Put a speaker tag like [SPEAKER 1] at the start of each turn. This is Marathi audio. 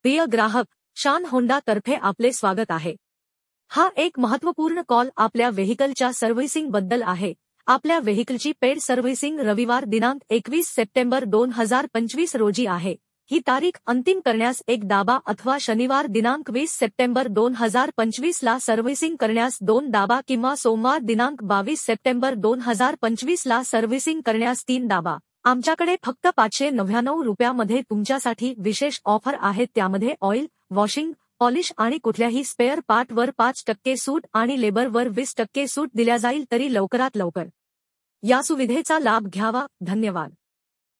[SPEAKER 1] प्रिय ग्राहक, शान होंडा तर्फे आपले स्वागत आहे। हा एक महत्त्वपूर्ण कॉल आपल्या व्हेइकलच्या सर्व्हिसिंग बद्दल आहे। आपल्या व्हेइकलची पेड सर्व्हिसिंग रविवार दिनांक 21 सप्टेंबर 2025 रोजी आहे। ही तारीख अंतिम करण्यास एक दाबा अथवा शनिवार दिनांक 20 सप्टेंबर 2025 ला सर्व्हिसिंग करण्यास 2 दाबा किंवा सोमवार दिनांक 22 सप्टेंबर 2025 ला सर्व्हिसिंग करण्यास 3 दाबा। आमच्याकडे फक्त 599 रुपयामध्ये तुमच्यासाठी विशेष ऑफर आहेत, त्यामध्ये ऑइल, वॉशिंग, पॉलिश आणि कुठल्याही स्पेअर पार्टवर 5% सूट आणि लेबरवर 20% सूट दिल्या जाईल। तरी लवकरात लवकर या सुविधेचा लाभ घ्यावा। धन्यवाद।